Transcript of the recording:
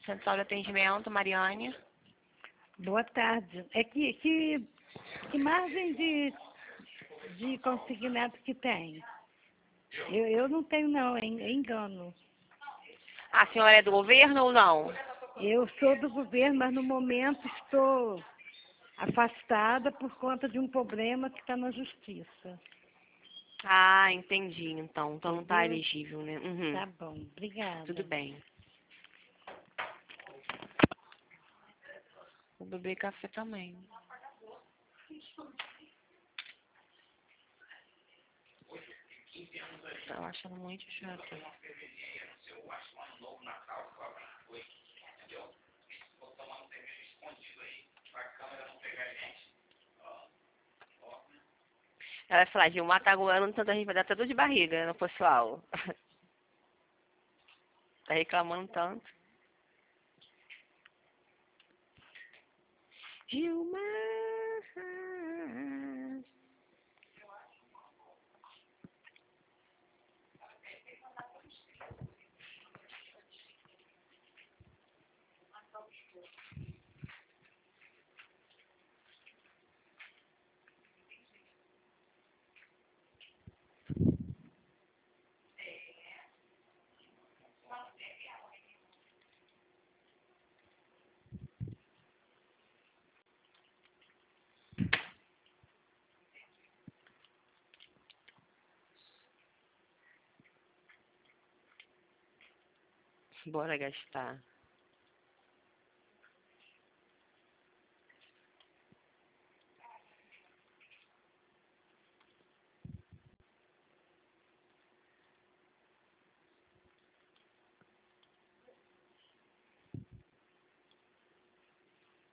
Central de Atendimento, Mariane. Boa tarde. Que margem de consignado que tem? Eu não tenho, não, é engano. A senhora é do governo ou não? Eu sou do governo, mas no momento estou afastada por conta de um problema que está na justiça. Ah, entendi, então. Então não está Entendeu? elegível, né? Uhum. Tá bom, obrigada. Tudo bem. Vou beber café também. Tô achando muito chato. Ela vai falar, Gilmar tá aguando tanto, a gente vai dar tudo de barriga no pessoal. Tá reclamando tanto. Gilmar. Bora gastar.